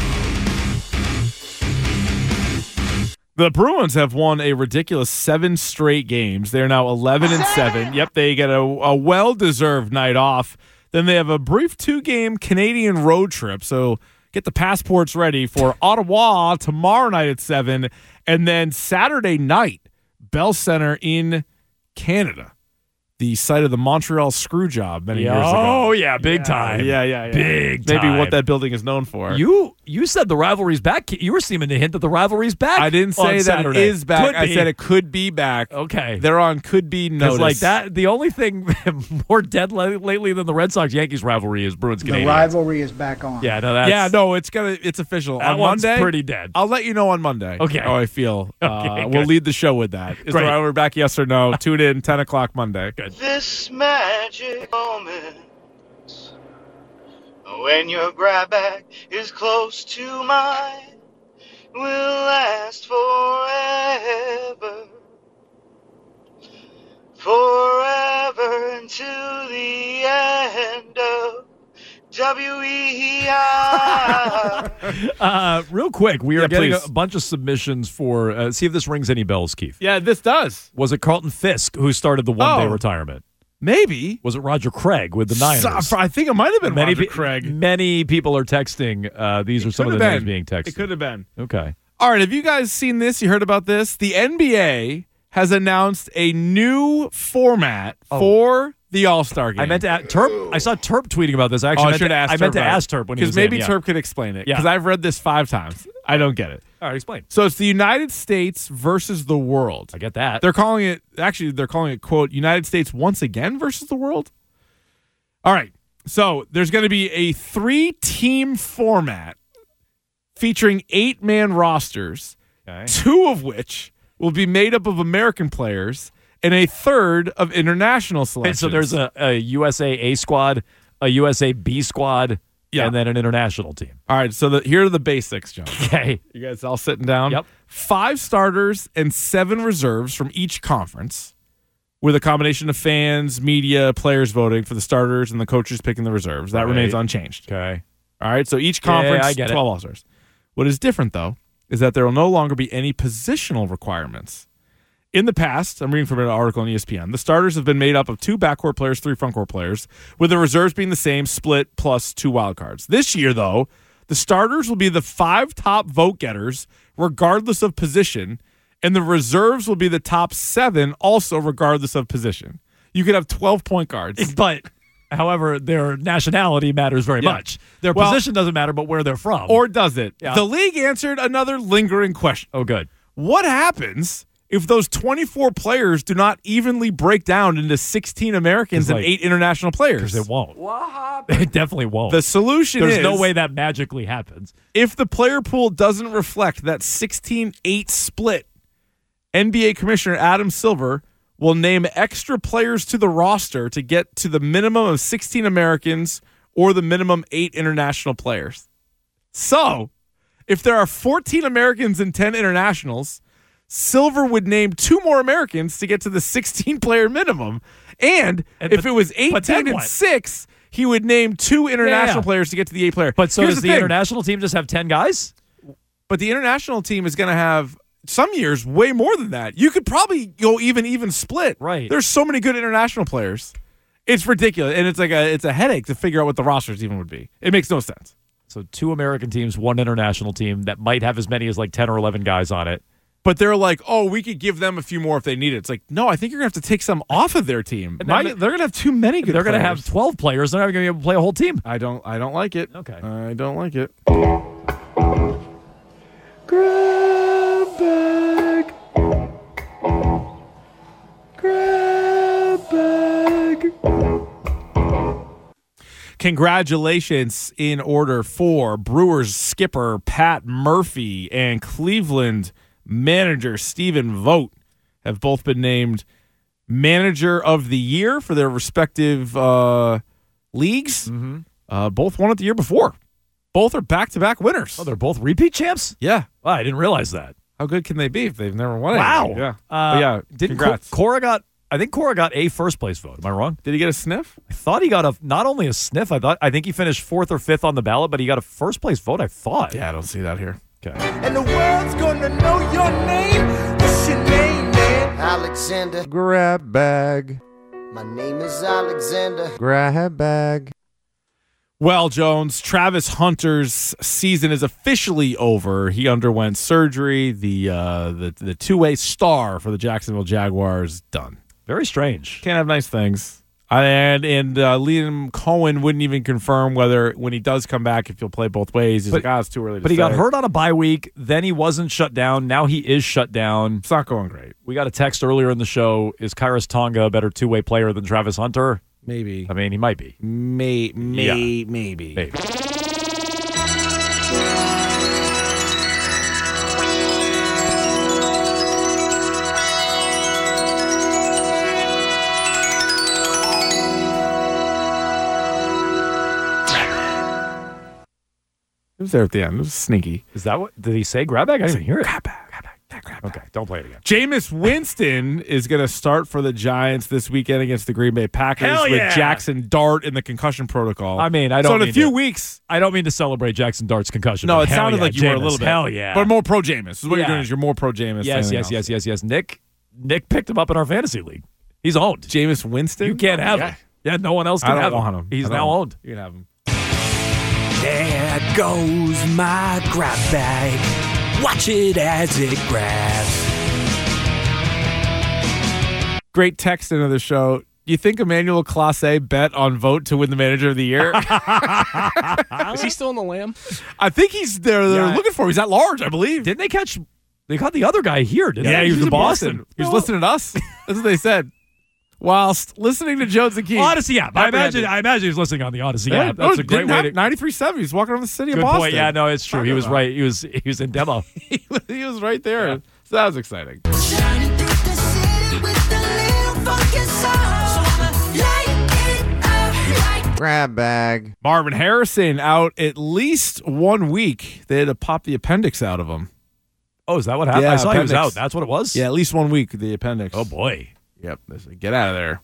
The Bruins have won a ridiculous 7 straight games. They're now 11-7. Yep, they get a well-deserved night off. Then they have a brief 2-game Canadian road trip. So get the passports ready for Ottawa tomorrow night at 7. And then Saturday night, Bell Center in Canada, the site of the Montreal screw job many years ago. Oh, yeah, big time. Yeah. Big time. Maybe what that building is known for. You said the rivalry's back. You were seeming to hint that the rivalry's back. I didn't say that Saturday. it is back. I said it could be back. Okay. They're on could be notice. Like that, the only thing more dead lately than the Red Sox-Yankees rivalry is Bruins-Canadiens. The rivalry is back on. Yeah, no, that's... it's official. That on one's Monday, pretty dead. I'll let you know on Monday. Okay. How I feel. Okay, we'll lead the show with that. Is the rivalry back, yes or no? Tune in, 10 o'clock Monday. Good. This magic moment when your grab bag is close to mine will last forever, forever until the end of WEI. Real quick, we are getting please. a bunch of submissions for, see if this rings any bells, Keith. Yeah, this does. Was it Carlton Fisk who started the one-day retirement? Maybe. Was it Roger Craig with the Niners? I think it might have been Roger Craig. Many people are texting. These are some of the names being texted. It could have been. Okay. All right, have you guys seen this? You heard about this? The NBA has announced a new format for the All-Star game. I meant to Terp. I saw Terp tweeting about this. I meant to ask Terp when he was maybe in, Terp could explain it. Yeah. Because I've read this 5 times. I don't get it. All right, explain. So it's the United States versus the world. I get that. They're calling it, quote, United States once again versus the world. All right. So there's going to be a 3-team format featuring 8-man rosters, 2 of which will be made up of American players and a third of international selections. So there's a USA A squad, a USA B squad, and then an international team. All right, so here are the basics, John. Okay. You guys all sitting down? Yep. 5 starters and 7 reserves from each conference with a combination of fans, media, players voting for the starters and the coaches picking the reserves. That remains unchanged. Okay. All right, so each conference, I get 12 All-Stars. What is different, though, is that there will no longer be any positional requirements. In the past, I'm reading from an article on ESPN, the starters have been made up of 2 backcourt players, 3 frontcourt players, with the reserves being the same, split, plus 2 wildcards. This year, though, the starters will be the 5 top vote getters, regardless of position, and the reserves will be the top 7, also regardless of position. You could have 12 point guards. But, however, their nationality matters very much. Their position doesn't matter, but where they're from. Or does it? Yeah. The league answered another lingering question. Oh, good. What happens if those 24 players do not evenly break down into 16 Americans and 8 international players? Because it won't. It definitely won't. The solution is... There's no way that magically happens. If the player pool doesn't reflect that 16-8 split, NBA Commissioner Adam Silver will name extra players to the roster to get to the minimum of 16 Americans or the minimum 8 international players. So, if there are 14 Americans and 10 internationals, Silver would name 2 more Americans to get to the 16-player minimum. And if it was 18 and 6, he would name 2 international players to get to the 8-player. But so does the international team just have 10 guys? But the international team is going to have, some years, way more than that. You could probably go even split. Right. There's so many good international players. It's ridiculous. And it's a headache to figure out what the rosters even would be. It makes no sense. So 2 American teams, 1 international team that might have as many as like 10 or 11 guys on it. But they're like, oh, we could give them a few more if they need it. It's like, no, I think you're going to have to take some off of their team. They're going to have too many good players. They're going to have 12 players. They're not going to be able to play a whole team. I don't like it. Okay. I don't like it. Grab bag. Grab bag. Congratulations in order for Brewers skipper Pat Murphy and Cleveland manager Stephen Vogt have both been named manager of the year for their respective leagues. Mm-hmm. Both won it the year before. Both are back-to-back winners. Oh, they're both repeat champs? Yeah. Wow, I didn't realize that. How good can they be if they've never won it? Wow. Yeah. Congrats. I think Cora got a first-place vote. Am I wrong? Did he get a sniff? I thought he got not only a sniff, I think he finished 4th or 5th on the ballot, but he got a first-place vote, I thought. Yeah, I don't see that here. Okay. And the world's gonna know your name. What's your name, man? Alexander. Grab bag. My name is Alexander. Grab bag. Well, Jones, Travis Hunter's season is officially over. He underwent surgery. The two-way star for the Jacksonville Jaguars done. Very strange. Can't have nice things. And Liam Cohen wouldn't even confirm whether when he does come back if he'll play both ways. He's like, it's too early to say. But he got hurt on a bye week. Then he wasn't shut down. Now he is shut down. It's not going great. We got a text earlier in the show. Is Kairos Tonga a better two-way player than Travis Hunter? Maybe. I mean, he might be. Maybe. It was there at the end. It was sneaky. Is that what? Did he say grab bag? I didn't hear it. Grab bag. Okay, don't play it again. Jameis Winston is going to start for the Giants this weekend against the Green Bay Packers with Jackson Dart in the concussion protocol. I mean, I don't. So in a few weeks, I don't mean to celebrate Jackson Dart's concussion. No, it sounded like you were a little bit. Hell yeah, but more pro Jameis. This is what you're doing. Is you're more pro Jameis. Yes. Nick picked him up in our fantasy league. He's owned. Jameis Winston. You can't have him. Yeah, no one else can have him. He's now owned. You can have him. There goes my grab bag. Watch it as it grabs. Great text into the show. Do you think Emmanuel Clase bet on Vogt to win the manager of the year? Is he still in the Lamb? I think he's there. They're looking for him. He's at large, I believe. Didn't they catch? They caught the other guy here, didn't they? Yeah, he was in Boston. He was listening to us. That's what they said. Whilst listening to Jones and Keith. Odyssey app. I imagine he was listening on the Odyssey app. That's a great way to 93.7. He's walking around the city of Good Boston. point. Yeah, no, it's true. He was right. He was in demo. he was right there. Yeah. So that was exciting. Grab bag. Marvin Harrison out at least 1 week. They had to pop the appendix out of him. Oh, is that what happened? Yeah, I saw appendix. he was out. That's what it was? Yeah, at least 1 week, the appendix. Oh, boy. Yep. Get out of there.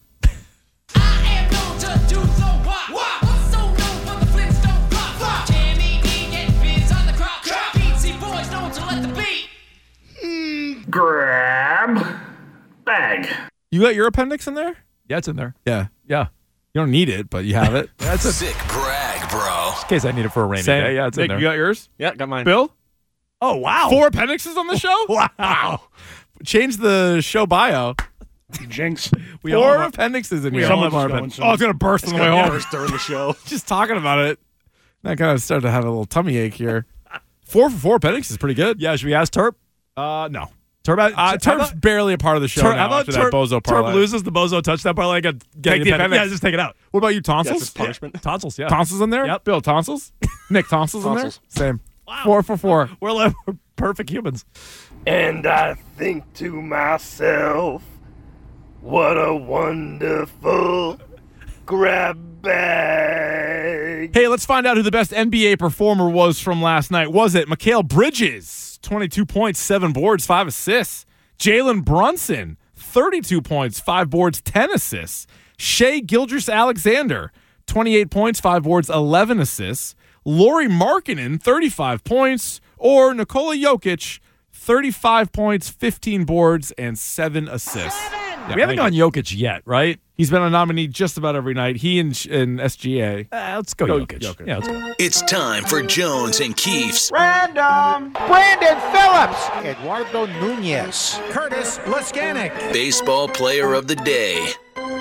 Grab bag. You got your appendix in there? Yeah, it's in there. Yeah. Yeah. You don't need it, but you have it. That's a sick brag, bro. In case I need it for a rainy day. Yeah, it's Nick, in there. You got yours? Yeah, got mine. Bill? Oh, wow. 4 appendixes on the show? Wow. Change the show bio. Jinx. 4 appendixes in here. Someone's going it's going to burst on the way home. Burst during the show. Just talking about it. I kind of started to have a little tummy ache here. 4 for 4 appendix is pretty good. Yeah, should we ask Terp? No. Terp's barely a part of the show now after that bozo parlay. Terp loses the bozo touchdown parlay. Take the appendix. Yeah, just take it out. What about you, tonsils? Yes, it's punishment. Tonsils, yeah. Tonsils in there? Yep. Bill, tonsils? Nick, tonsils in there? Same. Wow. 4 for 4. We're perfect humans. And I think to myself, what a wonderful grab bag. Hey, let's find out who the best NBA performer was from last night. Was it Mikal Bridges, 22 points, 7 boards, 5 assists. Jalen Brunson, 32 points, 5 boards, 10 assists. Shai Gilgeous-Alexander, 28 points, 5 boards, 11 assists. Lauri Markkanen, 35 points. Or Nikola Jokic, 35 points, 15 boards, and 7 assists. Yeah, we haven't gone Jokic yet, right? He's been a nominee just about every night. He and SGA. Let's go Jokic. Yeah, let's go. It's time for Jones and Keefe's Random. Brandon Phillips. Eduardo Nunez. Curtis Laskanik. Baseball Player of the Day.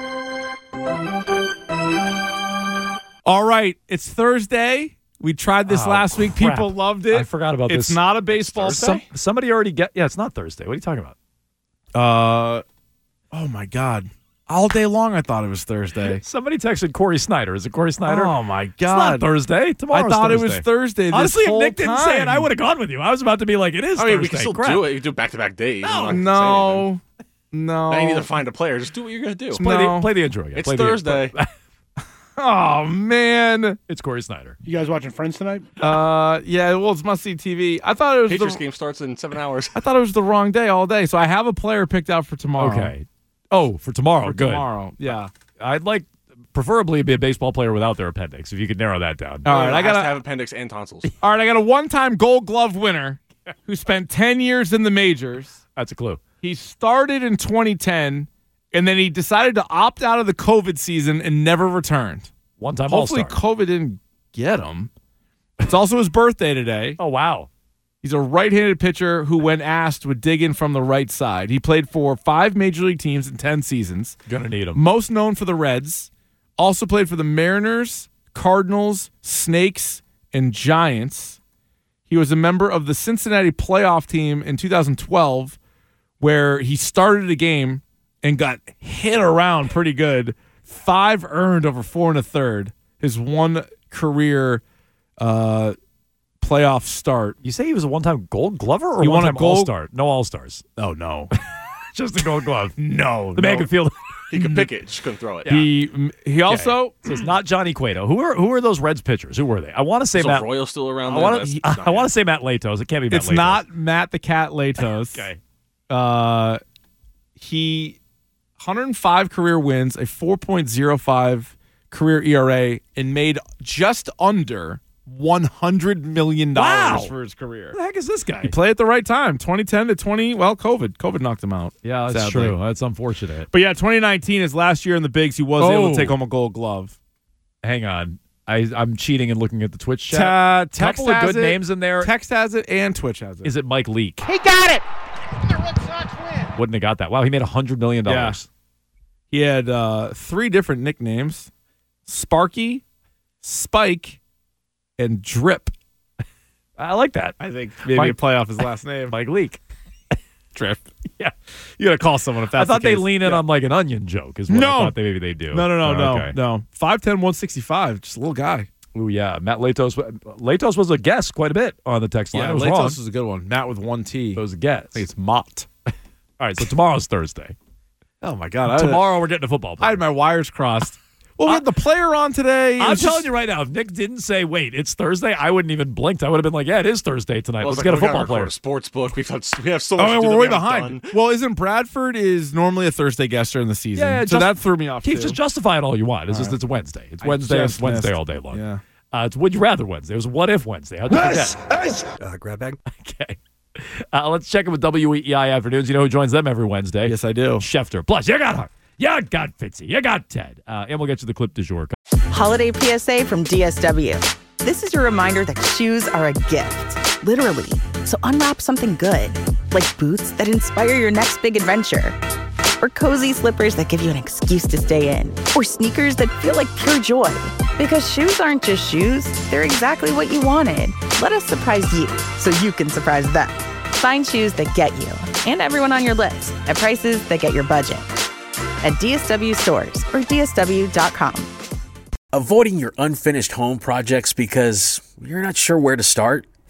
All right, it's Thursday. We tried this last week. Crap. People loved it. I forgot about this. It's not a baseball thing. Somebody already yeah, it's not Thursday. What are you talking about? Oh my God. All day long I thought it was Thursday. Somebody texted Corey Snyder. Is it Corey Snyder? Oh my God. It's not Thursday. Tomorrow's I thought Thursday. it was Thursday this Honestly, if whole Nick didn't say it, time. I would have gone with you. I was about to be like, it is Thursday. We can still Crap. do it. You can do back-to-back days. No. Now you need to find a player. Just do what you're going to do. Just play the intro again. It's Thursday. Oh, man. It's Corey Snyder. You guys watching Friends tonight? Yeah, well, it's must-see TV. I thought it was Patriots game starts in 7 hours. I thought it was the wrong day all day, so I have a player picked out for tomorrow. Okay. Oh, for tomorrow. For Good. tomorrow, yeah. I'd like, preferably, be a baseball player without their appendix, if you could narrow that down. All right, I got to have appendix and tonsils. All right, I got a one-time Gold Glove winner who spent 10 years in the majors. That's a clue. He started in 2010, and then he decided to opt out of the COVID season and never returned. One-time Hopefully All-Star. COVID didn't get him. It's also his birthday today. Oh, wow. He's a right-handed pitcher who, when asked, would dig in from the right side. He played for 5 major league teams in 10 seasons. Gonna need him. Most known for the Reds. Also played for the Mariners, Cardinals, Snakes, and Giants. He was a member of the Cincinnati playoff team in 2012, where he started a game and got hit around pretty good. 5 earned over 4 1/3. His one career playoff start. You say he was a one-time Gold Glover or He won a one-time gold- All-Star? No All-Stars. Oh, no. Just a Gold Glove. No. The man could field. He could pick it, just couldn't throw it. Yeah. He also... So it's not Johnny Cueto. Who are those Reds pitchers? Who were they? I want to say Is Matt. Royal still around I there? want to say Matt Latos. It can't be Matt It's Latos. not Matt the Cat Latos. Okay. He 105 career wins, a 4.05 career ERA, and made just under $100 million for his career. Who the heck is this guy? He played at the right time, 2010 to 20. Well, COVID knocked him out. Yeah, that's sadly. true. That's unfortunate. But yeah, 2019 is last year in the bigs. He was able to take home a Gold Glove. Hang on. I'm cheating and looking at the Twitch chat. Text Couple of has good it. names in there. Text has it and Twitch has it. Is it Mike Leake? He got it. Wouldn't have got that. Wow, he made $100 million. Yeah. He had 3 different nicknames: Sparky, Spike, and Drip. I like that. I think maybe play off his last name. Mike Leake. Drip. Yeah. You got to call someone if that's I thought the they case. lean in on like an onion joke is what I thought maybe they do. No. Okay. No. 5'10", 165. Just a little guy. Ooh, yeah. Matt Latos. Latos was a guest quite a bit on the text line. Yeah, I was Latos wrong. is a good one. Matt with 1 T. It was a guest. I think it's Mott. All right, so tomorrow's Thursday. Oh, my God. Tomorrow we're getting a football player. I had my wires crossed. Well, we had the player on today. I'm telling you right now, if Nick didn't say, wait, it's Thursday, I wouldn't even blinked. I would have been like, yeah, it is Thursday tonight. Well, Let's get a football player. A sports book. We have so much to do we're that way we haven't behind. done. Well, isn't Bradford is normally a Thursday guest during the season? Yeah, so that threw me off, Keith, too. just justify it all you want. It's just it's Wednesday. It's Wednesday. It's Wednesday all day long. Yeah. It's Would You Rather Wednesday. It was What If Wednesday. How'd you forget? Grab bag. Okay. Let's check in with WEEI Afternoons. You know who joins them every Wednesday? Yes, I do. Schefter. Plus, you got her. You got Fitzy. You got Ted. And we'll get to the clip du jour. Holiday PSA from DSW. This is your reminder that shoes are a gift, literally. So unwrap something good, like boots that inspire your next big adventure, or cozy slippers that give you an excuse to stay in, or sneakers that feel like pure joy. Because shoes aren't just shoes, they're exactly what you wanted. Let us surprise you so you can surprise them. Find shoes that get you and everyone on your list at prices that get your budget. At DSW stores or DSW.com. Avoiding your unfinished home projects because you're not sure where to start?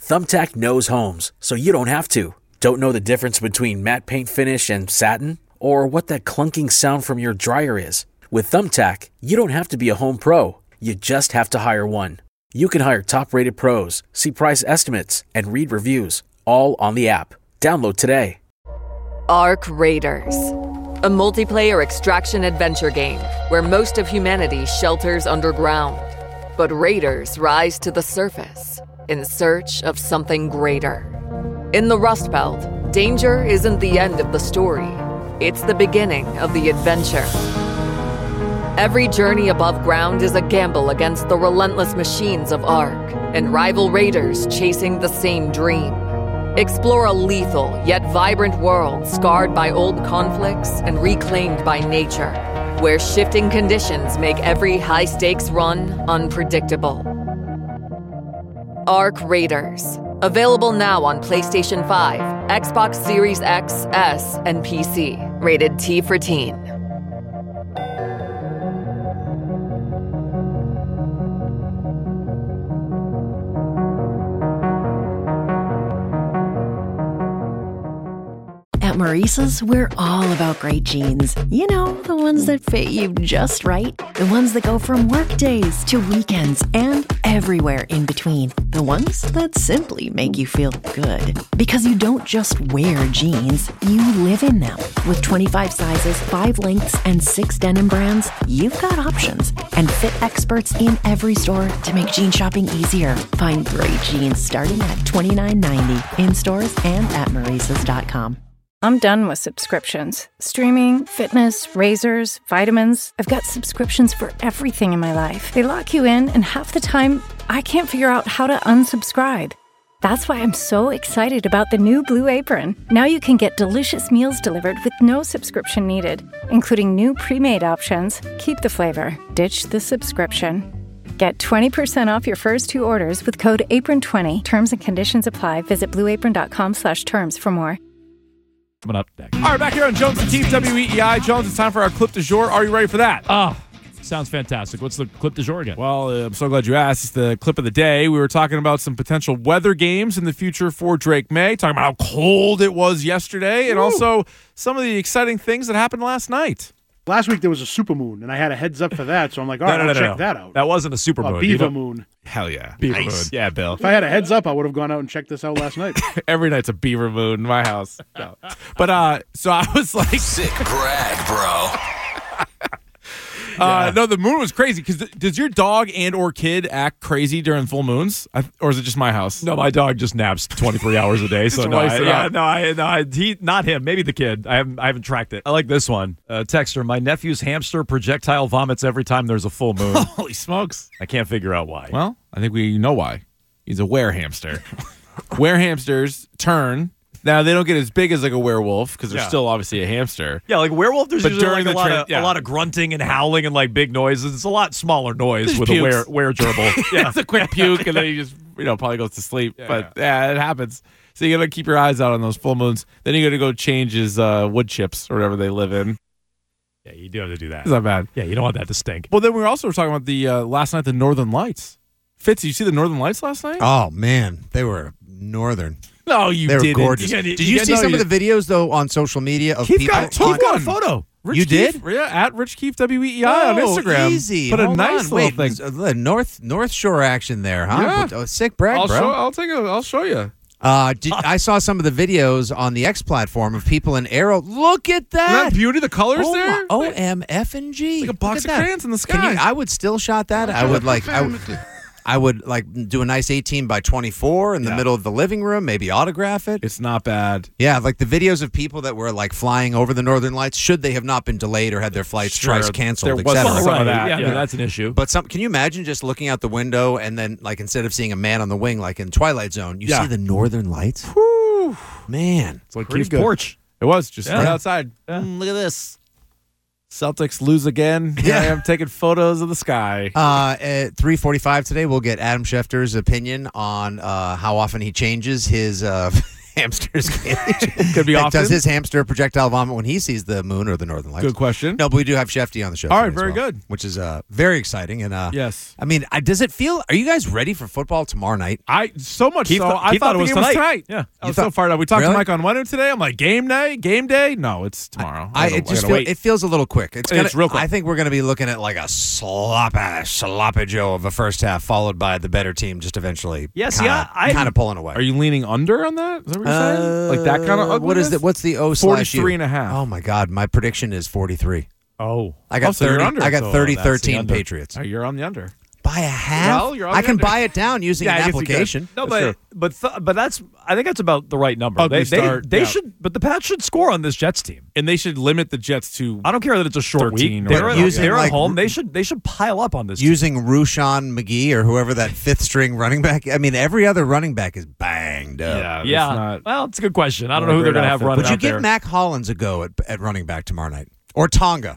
Thumbtack knows homes, so you don't have to. Don't know the difference between matte paint finish and satin? Or what that clunking sound from your dryer is? With Thumbtack, you don't have to be a home pro. You just have to hire one. You can hire top-rated pros, see price estimates, and read reviews, all on the app. Download today. Ark Raiders, a multiplayer extraction adventure game where most of humanity shelters underground. But raiders rise to the surface in search of something greater. In the Rust Belt, danger isn't the end of the story. It's the beginning of the adventure. Every journey above ground is a gamble against the relentless machines of Ark and rival raiders chasing the same dream. Explore a lethal yet vibrant world scarred by old conflicts and reclaimed by nature, where shifting conditions make every high-stakes run unpredictable. Ark Raiders. Available now on PlayStation 5, Xbox Series X, S, and PC. Rated T for Teen. At Maurice's, we're all about great jeans. You know, the ones that fit you just right. The ones that go from work days to weekends and everywhere in between. The ones that simply make you feel good. Because you don't just wear jeans, you live in them. With 25 sizes, 5 lengths, and 6 denim brands, you've got options. And fit experts in every store to make jean shopping easier. Find great jeans starting at $29.90 in stores and at Maurices.com. I'm done with subscriptions. Streaming, fitness, razors, vitamins. I've got subscriptions for everything in my life. They lock you in, and half the time, I can't figure out how to unsubscribe. That's why I'm so excited about the new Blue Apron. Now you can get delicious meals delivered with no subscription needed, including new pre-made options. Keep the flavor, ditch the subscription. Get 20% off your first 2 orders with code APRON20. Terms and conditions apply. Visit blueapron.com/terms for more. Coming up next. All right, back here on Jones and Keith, WEEI. Jones, it's time for our clip du jour. Are you ready for that? Sounds fantastic. What's the clip du jour again? Well, I'm so glad you asked. It's the clip of the day. We were talking about some potential weather games in the future for Drake May, talking about how cold it was yesterday, and also some of the exciting things that happened last night. Last week there was a supermoon, and I had a heads up for that, so I'm like, all right, I'll check that out. That wasn't a supermoon. A beaver moon. Hell yeah. Beaver moon. Yeah, Bill. If I had a heads up, I would have gone out and checked this out last night. Every night's a beaver moon in my house. No. But so I was like, sick brag, bro. No, the moon was crazy. Because does your dog and or kid act crazy during full moons, or is it just my house? No, my dog just naps 23 hours a day. So not him. Maybe the kid. I haven't tracked it. I like this one. Texter: my nephew's hamster projectile vomits every time there's a full moon. Holy smokes! I can't figure out why. Well, I think we know why. He's a were-hamster. Were-hamsters turn. Now, they don't get as big as like a werewolf because they're still obviously a hamster. Yeah, like werewolf, there's usually like a lot of grunting and howling and like big noises. It's a lot smaller noise with a were gerbil. Yeah, it's a quick puke and then he just probably goes to sleep. It happens. So you got to keep your eyes out on those full moons. Then you got to go change his wood chips or whatever they live in. Yeah, you do have to do that. It's not bad. Yeah, you don't want that to stink. Well, then we were also talking about the last night, the Northern Lights. Fitz, did you see the Northern Lights last night? Oh, man. They were northern. No, you didn't. They were gorgeous. Did you see some of the videos, though, on social media of people? Keith got a photo. Rich you Keith, did? Yeah, at Rich Keith WEEI on Instagram. Easy. Put a nice little thing. North Shore action there, huh? Yeah. Sick brag, bro. I'll show you. I saw some of the videos on the X platform of people in Arrow. Look at that! Isn't that beauty? The colors there. OMFNG. Like a box of crayons in the sky. I would still shot that. I would do a nice 18 by 24 in the middle of the living room, maybe autograph it. It's not bad. Yeah, like the videos of people that were like flying over the Northern Lights, should they have not been delayed or had their flights twice canceled, etc. Some of that. Yeah, that's an issue. But can you imagine just looking out the window and then like instead of seeing a man on the wing like in Twilight Zone, you see the Northern Lights? Whew. Man. It's like Keith's porch. It was just right outside. Yeah. Look at this. Celtics lose again. Here I am taking photos of the sky. At 3:45 today, we'll get Adam Schefter's opinion on how often he changes his hamster's cage. Could be often. Does his hamster projectile vomit when he sees the moon or the northern lights? Good question. No, but we do have Shefty on the show. All right, today as very well, good. Which is very exciting. And yes. I mean, does it feel? Are you guys ready for football tomorrow night? I Keith thought the game was tonight. Yeah, I was so fired up. We talked to Mike on Wednesday today. I'm like, game day? No, it's tomorrow. It feels a little quick. It's real quick. I think we're going to be looking at like a sloppy Joe of a first half, followed by the better team just eventually. Yes, kind of pulling away. Are you leaning under on that? Is that what you're saying? Like that kind of ugliness? What is it? What's the O/U? 43.5. Oh my God, my prediction is 43. Oh, I got 30. I got 30-13 Patriots. Oh, you're on the under. By a half? Well, you're on I the can under. buy it down using an I guess you application. No, but that's I think that's about the right number. Ugly start, They yeah. should, but the Pats should score on this Jets team, and they should limit the Jets to. I don't care that it's a short 13 week. or They're whatever. at home. They should pile up on this team. Using Rushan McGee or whoever that fifth string running back. I mean, every other running back is banged up. Yeah. Well, it's a good question. I don't know who they're going to have running Would you out give there. Mac Hollins a go at running back tomorrow night? Or Tonga?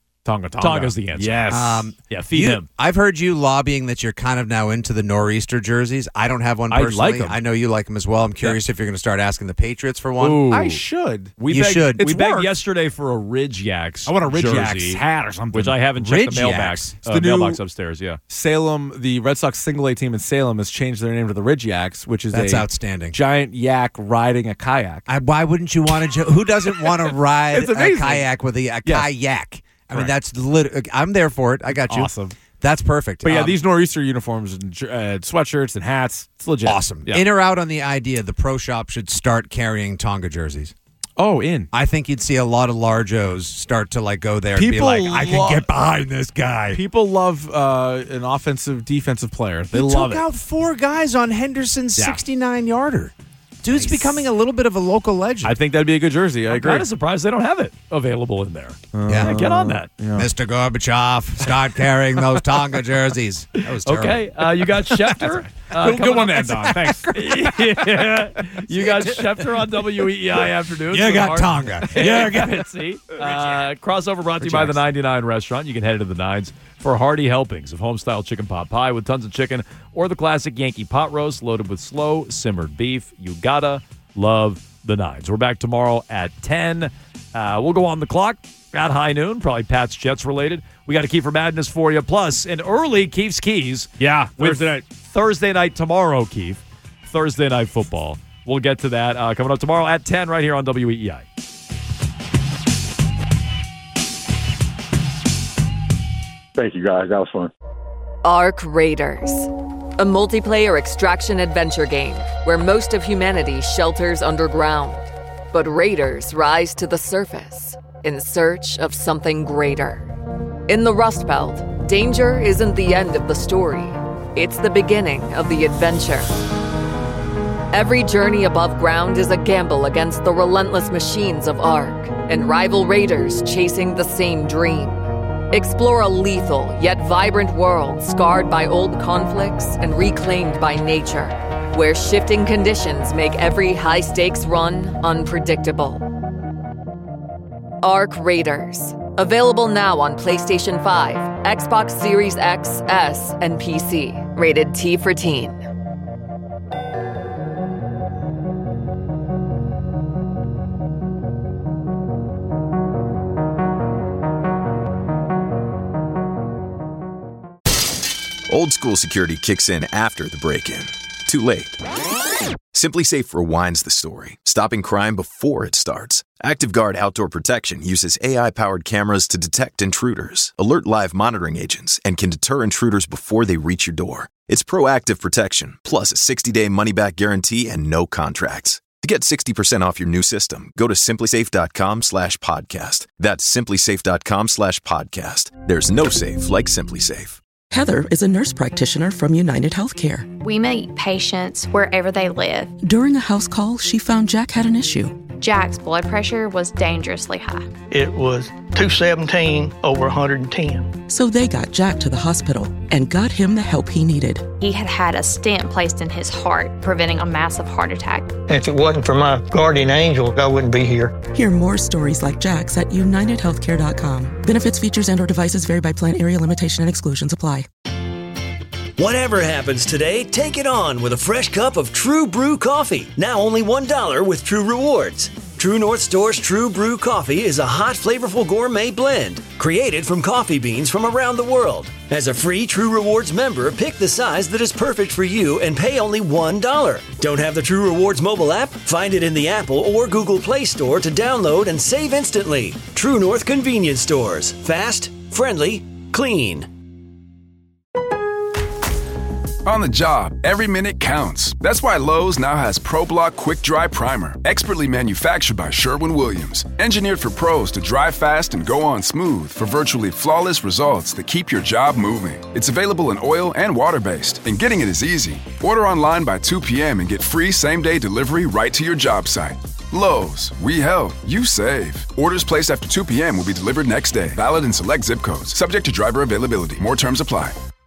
Tonga's the answer. Yes. Feed him. I've heard you lobbying that you're kind of now into the nor'easter jerseys. I don't have one I personally. like 'em. I know you like them as well. I'm curious if you're going to start asking the Patriots for one. Ooh. I should. We begged It's begged worked. yesterday for a Ridge Yaks. I want a Ridge jersey, Yaks hat or something. which I haven't checked Ridge the mailbox. Yaks. It's the new Mailbox upstairs. Yeah. Salem, the Red Sox single A team in Salem has changed their name to the Ridge Yaks, which is That's a outstanding. giant yak riding a kayak. Why wouldn't you want to? Who doesn't want to ride It's a amazing. kayak with a Yes. kayak? I mean, Correct. that's I'm there for it. I got you. Awesome. That's perfect. But yeah, these nor'easter uniforms and sweatshirts and hats, it's legit. Awesome. Yeah. In or out on the idea the pro shop should start carrying Tonga jerseys. Oh, in. I think you'd see a lot of large O's start to like go there and be People like, I can get behind this guy. People love an offensive, defensive player. They He love took it. out 4 guys on Henderson's Yeah. 69-yarder. Dude's becoming a little bit of a local legend. I think that'd be a good jersey. I I'm agree. kind of surprised they don't have it available in there. Yeah. Get on that. Mr. Gorbachev, start carrying those Tonga jerseys. That was terrible. Okay, you got Schefter. Good one to end on. Thanks. Yeah. You got Schefter on WEEI afternoon. You got Tonga. You got Fitzy. Crossover brought to you by the 99 Restaurant. You can head to the Nines for hearty helpings of home-style chicken pot pie with tons of chicken or the classic Yankee pot roast loaded with slow simmered beef. You gotta love the Nines. We're back tomorrow at 10. We'll go on the clock at high noon, probably Pats Jets related. We got a Kiefer Madness for you, plus an early Keefe's Keys. Yeah, with Thursday night tomorrow, Keith. Thursday night football. We'll get to that coming up tomorrow at 10 right here on WEEI. Thank you, guys. That was fun. Ark Raiders, a multiplayer extraction adventure game where most of humanity shelters underground. But raiders rise to the surface in search of something greater. In the Rust Belt, danger isn't the end of the story. It's the beginning of the adventure. Every journey above ground is a gamble against the relentless machines of Ark and rival raiders chasing the same dream. Explore a lethal yet vibrant world scarred by old conflicts and reclaimed by nature, where shifting conditions make every high-stakes run unpredictable. Ark Raiders. Available now on PlayStation 5, Xbox Series X, S, and PC. Rated T for Teen. Old school security kicks in after the break-in. Too late. SimpliSafe rewinds the story, stopping crime before it starts. ActiveGuard Outdoor Protection uses AI-powered cameras to detect intruders, alert live monitoring agents, and can deter intruders before they reach your door. It's proactive protection, plus a 60-day money-back guarantee and no contracts. To get 60% off your new system, go to simplisafe.com/podcast. That's simplisafe.com/podcast. There's no safe like SimpliSafe. Heather is a nurse practitioner from United Healthcare. We meet patients wherever they live. During a house call, she found Jack had an issue. Jack's blood pressure was dangerously high. It was 217 over 110. So they got Jack to the hospital and got him the help he needed. He had had a stent placed in his heart, preventing a massive heart attack. If it wasn't for my guardian angel, I wouldn't be here. Hear more stories like Jack's at UnitedHealthcare.com. Benefits, features, and/or devices vary by plan, area, limitation, and exclusions apply. Whatever happens today, take it on with a fresh cup of True Brew coffee. Now only $1 with True Rewards. True North Store's True Brew coffee is a hot, flavorful gourmet blend created from coffee beans from around the world. As a free True Rewards member, pick the size that is perfect for you and pay only $1. Don't have the True Rewards mobile app? Find it in the Apple or Google Play Store to download and save instantly. True North Convenience Stores. Fast, friendly, clean. On the job, every minute counts. That's why Lowe's now has ProBlock Quick Dry Primer, expertly manufactured by Sherwin-Williams. Engineered for pros to dry fast and go on smooth for virtually flawless results that keep your job moving. It's available in oil and water-based, and getting it is easy. Order online by 2 p.m. and get free same-day delivery right to your job site. Lowe's, we help, you save. Orders placed after 2 p.m. will be delivered next day. Valid in select zip codes. Subject to driver availability. More terms apply.